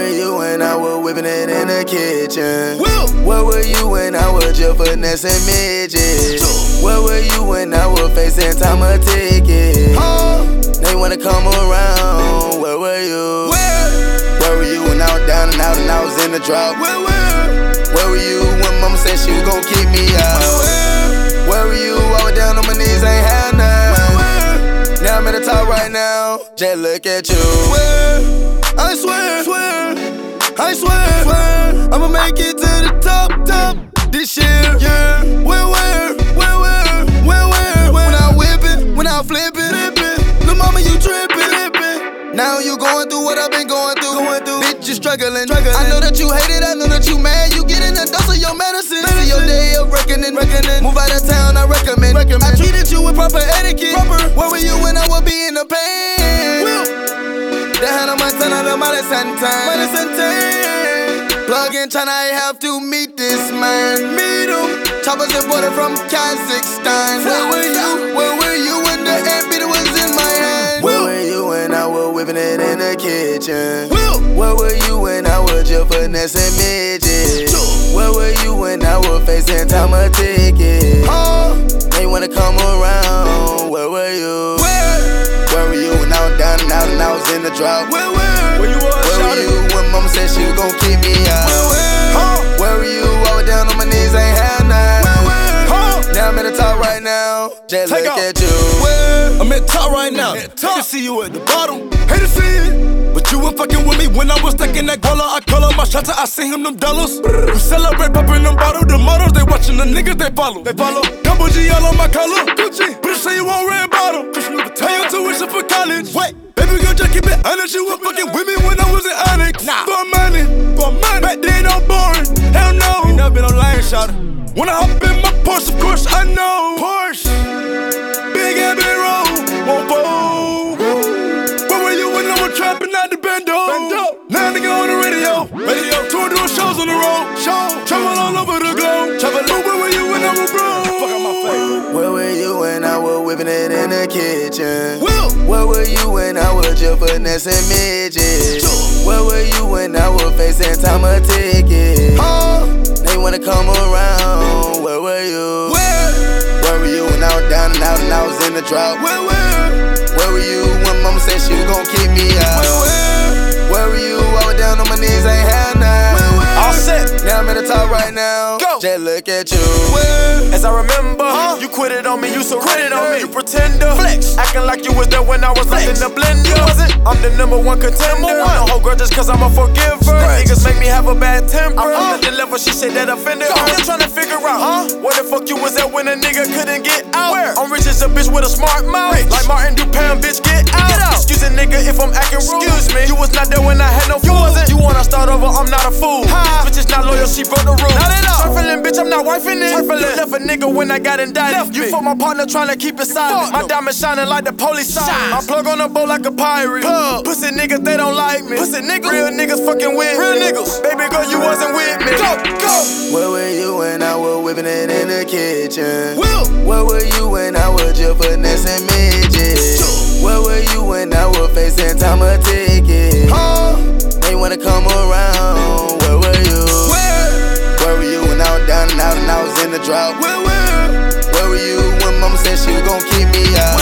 were you when I was whipping it in the kitchen? Where were you when I was just finessing midgets? Where were you when I was facing time a ticket? They wanna come around, where were you? Where were you when I was down and out and I was in the drought? Where were you when mama said she was gon' keep me out? Where were you? I was down on my knees, ain't had none. Now I'm at the top right now, just look at you. I swear, I swear, I'ma make it to the top this year. Where? When I whip it, when I flip it, little mama, you trippin'. Now you going through what I've been going through. Bitch, you struggling. I know that you hate it, I know that you mad. You getting a dose of your medicine. See your day of reckoning. Move out of town, I recommend. I treated you with proper etiquette. Where were you when I would be in the pain? The hand on my tongue, out of my plug in China, I have to meet this man. Meet him. Choppers imported from Kazakhstan. Where were you when the air beater was in my hand? Where were you when I was whipping it in the kitchen? Where were you when I was just finessing midgets? Where were you when I was facing time a ticket? They wanna come around, where were you? Where were you when I was down and out and I was in the drought? Where were you when mama said she was gon' keep me out? Where were you? I was down on my knees, ain't had none. Now I'm at the top right now, just look at you. I'm at top right now, hate to see you at the bottom, hate to see it. But you were fucking with me when I was stuck in that guala. I call up my shots, I send him them dollars. We celebrate popping them bottles. The models, they watching the niggas, they follow. Double G all on my collar. Gucci, bitch say you want red bottle. Pay your tuition for college. Wait, baby girl, just keep it honest. You were fucking with me when I was in Onyx. For money, back then I'm boring. Hell no, you never been online, shot. When I hop in my Porsche, of course I know. Porsche, big and big roll, won't fold. Where were you when I was trapping out the bando? Now nigga on the radio. Tour doing shows on the road. Travel all over the globe. Where were you when I was broke? Where were you when I was whipping it in the kitchen? Where were you when I was just finessing midgets? Where were you when I was facing time a ticket? They wanna come around, where were you? Where were you when I was down and out and I was in the drought? Where were you when mama said she was gon' keep me out? Where were you? I was down on my knees, ain't had none. All set. Now I'm at the top right now, just look at you. As I remember, you quit it on me, you surrendered on me. You pretender, flex, acting like you was there when I was in the blender. You wasn't. I'm the number one contender. I don't hold grudges cause I'm a forgiver. Niggas make me have a bad temper. I'm the level, she said that offended. I'm still trying to figure out, where the fuck you was at when a nigga couldn't get out? I'm rich as a bitch with a smart mouth. Like Martin Dupin, bitch, get out. Excuse a nigga if I'm acting rude. Excuse me, you was not there when I had no food. You wanna start over, I'm not a fool. Bitch is not loyal, she broke the rules. Not at all. Trifling, bitch, I'm not wifing it. You left a nigga when I got indicted. You fought my partner trying to keep it silent. My diamond shining like the police sign. I plug on the boat like a pirate. Pussy niggas, they don't like me. Pussy niggas, real niggas fucking with real niggas. Baby girl, you wasn't with me. Go. Where were you when I was whipping it in the kitchen? Where were you when I was just finessing midgets? Where were you when I was facing time a ticket? They wanna come around, where were you? Where were you when I was down and out and I was in the drought? Where were you when mama said she was gon' keep me out?